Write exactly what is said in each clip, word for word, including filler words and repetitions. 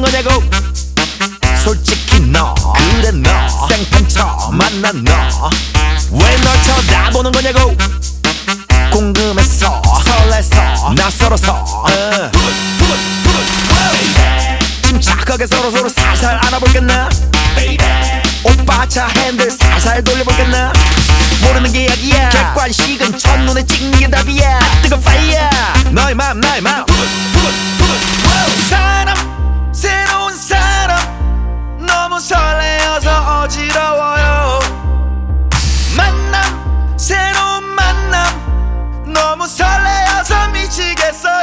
거냐고. 솔직히 너 그래 너 생판 처음 만난 너 왜 널 쳐다보는 거냐고. 궁금해서 설레서 낯설어서 uh. 침착하게 서로서로 살살 알아볼겠나. 오빠 차 핸들 살살 돌려볼겠나. 모르는 게 약이야. 객관식은 첫눈에 찍는 게 답이야. 뜨거운 파이어 너의 맘 나의 맘. 사람 새로운 사람 너무 설레어서 어지러워요. 만남 새로운 만남 너무 설레어서 미치겠어요.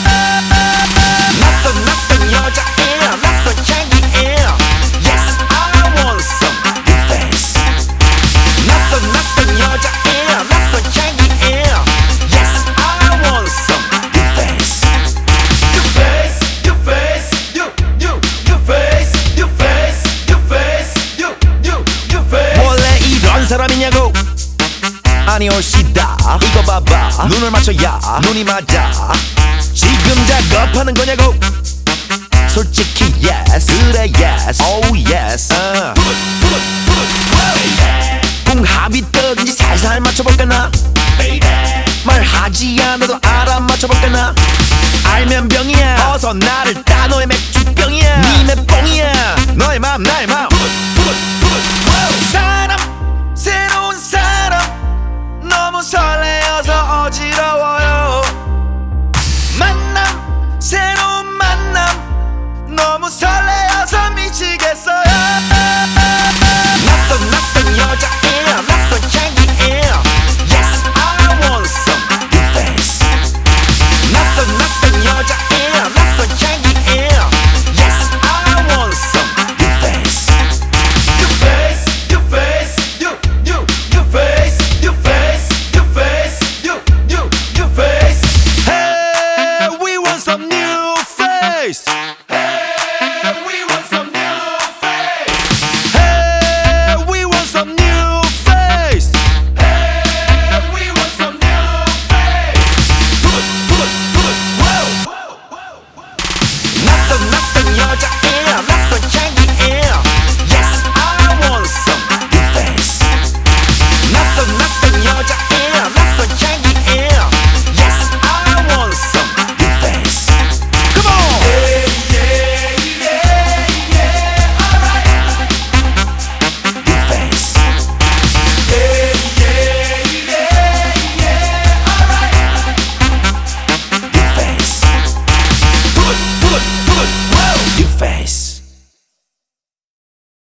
낯선 낯선 여자애 낯선 향기에 Yes I want some new face. 낯선 낯선 여자애 낯선 향기에 Yes I want some new face. New face, new face, new new new face, new face, new face, new new new face. 원래 이런 사람이냐고. 아니 올시다 이거 봐봐 눈을 맞춰야 눈이 맞아. 지금 작업하는 거냐고. 솔직히 yes 그래 yes oh yes uh. 궁합이 뜨든지 살살 맞춰볼까나. 말하지 않아도 알아 맞춰볼까나. 알면 병이야 어서 나를 따. 너의 맥주병이야 니 내 뽕이야. 너의 맘 나의 맘.